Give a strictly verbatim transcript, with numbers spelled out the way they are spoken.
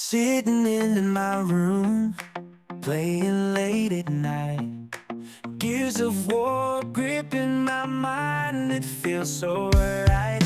Sitting in my room, playing late at night. Gears of war gripping my mind, it feels so right.